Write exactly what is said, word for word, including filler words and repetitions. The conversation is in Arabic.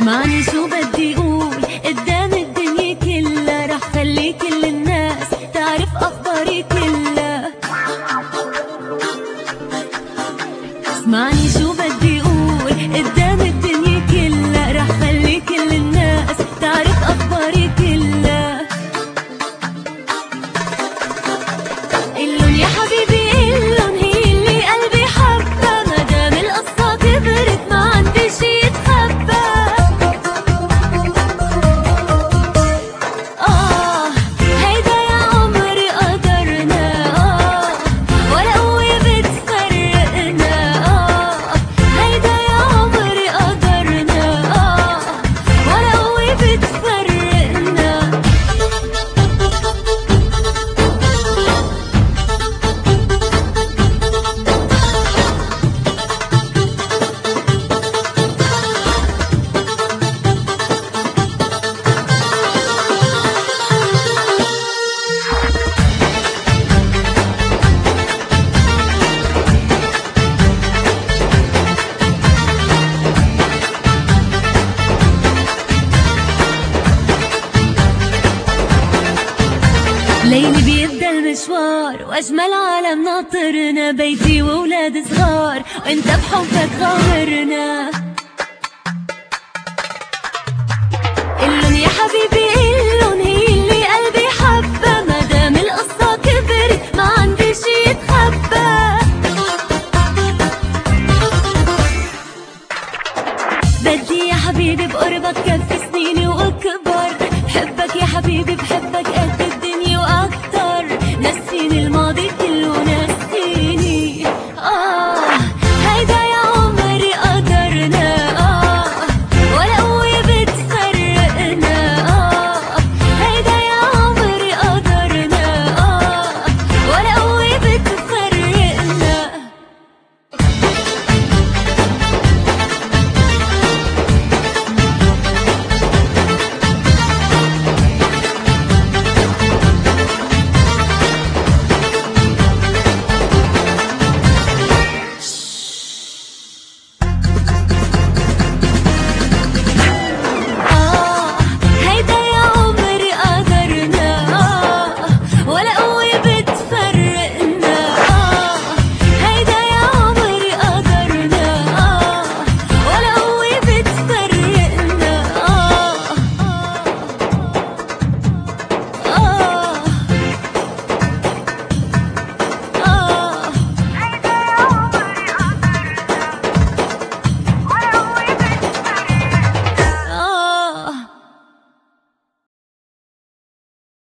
اسمعني شو بدي اقول قدام الدنيا كلها، رح خلي كل الناس تعرف اخباري كلها. اسمعني شو بدي اقول قدام الدنيا كلها، رح خلي كل الناس تعرف اخباري كلها. قلن يا حبيبي قلن هي اللي قلبي حبها، مدام القصة كبرت ما عندي شي يتخبى. آه هيدا يا عمري قدرنا، آه ولا قوة بتفرقنا. آه هيدا يا عمري قدرنا، آه ولا قوة بتفرقنا. ليلي بيبدا المشوار واجمل عالم ناطرنا، بيتي واولاد صغار وانت بحبك غامرنا. قلن يا حبيبي قلن هي اللي قلبي حبها، مدام القصة كبرت ما عندي شي يتخبى. بدي يا حبيبي بقربك كفي سنيني واكبر، بحبك يا حبيبي بحبك أكبر.